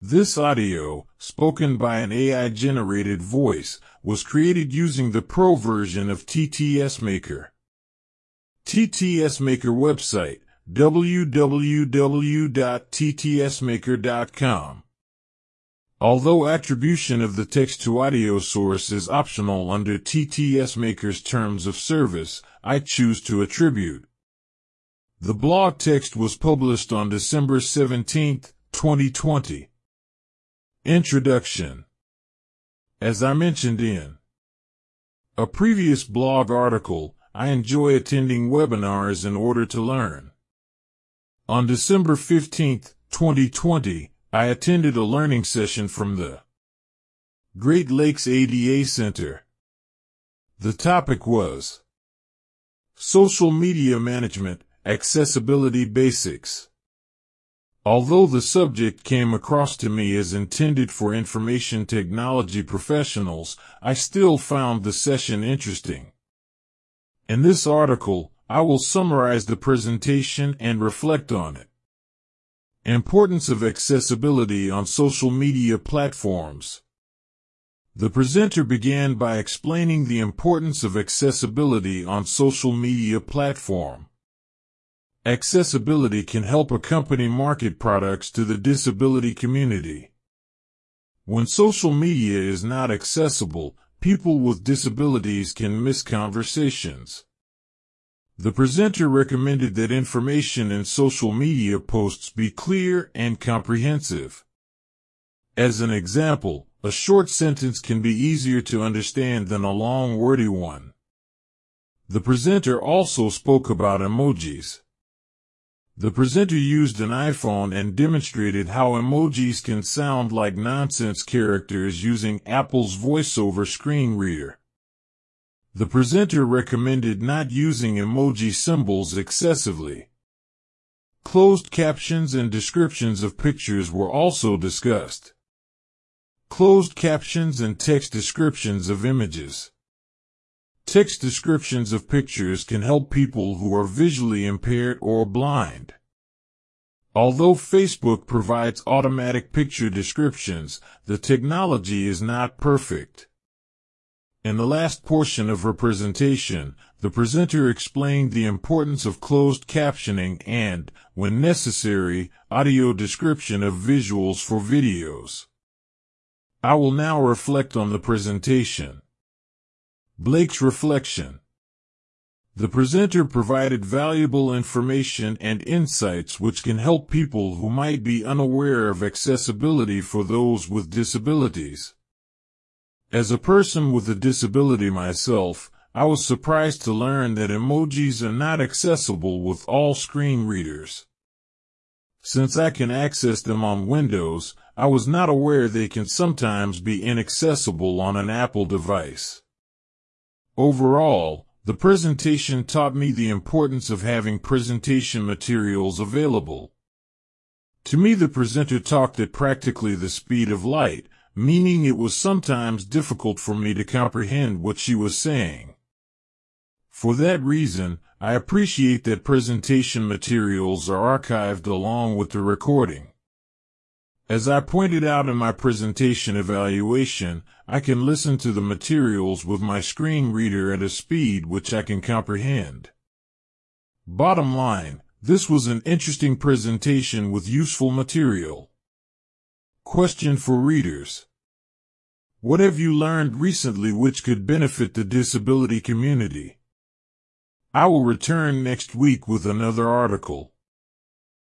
This audio, spoken by an AI-generated voice, was created using the pro version of TTS Maker. TTS Maker website, www.ttsmaker.com. Although attribution of the text to audio source is optional under TTS Maker's terms of service, I choose to attribute. The blog text was published on December 17, 2020. Introduction. As I mentioned in a previous blog article, I enjoy attending webinars in order to learn. On December 15, 2020, I attended a learning session from the Great Lakes ADA Center. The topic was Social Media Management, Accessibility Basics. Although the subject came across to me as intended for information technology professionals, I still found the session interesting. In this article, I will summarize the presentation and reflect on it. Importance of accessibility on social media platforms. The presenter began by explaining the importance of accessibility on social media platform. Accessibility can help a company market products to the disability community. When social media is not accessible, people with disabilities can miss conversations. The presenter recommended that information in social media posts be clear and comprehensive. As an example, a short sentence can be easier to understand than a long, wordy one. The presenter also spoke about emojis. The presenter used an iPhone and demonstrated how emojis can sound like nonsense characters using Apple's VoiceOver screen reader. The presenter recommended not using emoji symbols excessively. Closed captions and descriptions of pictures were also discussed. Closed captions and text descriptions of images. Text descriptions of pictures can help people who are visually impaired or blind. Although Facebook provides automatic picture descriptions, the technology is not perfect. In the last portion of her presentation, the presenter explained the importance of closed captioning and, when necessary, audio description of visuals for videos. I will now reflect on the presentation. Blake's reflection. The presenter provided valuable information and insights which can help people who might be unaware of accessibility for those with disabilities. As a person with a disability myself, I was surprised to learn that emojis are not accessible with all screen readers. Since I can access them on Windows, I was not aware they can sometimes be inaccessible on an Apple device. Overall, the presentation taught me the importance of having presentation materials available. To me, the presenter talked at practically the speed of light, meaning it was sometimes difficult for me to comprehend what she was saying. For that reason, I appreciate that presentation materials are archived along with the recording. As I pointed out in my presentation evaluation, I can listen to the materials with my screen reader at a speed which I can comprehend. Bottom line, this was an interesting presentation with useful material. Question for readers. What have you learned recently which could benefit the disability community? I will return next week with another article.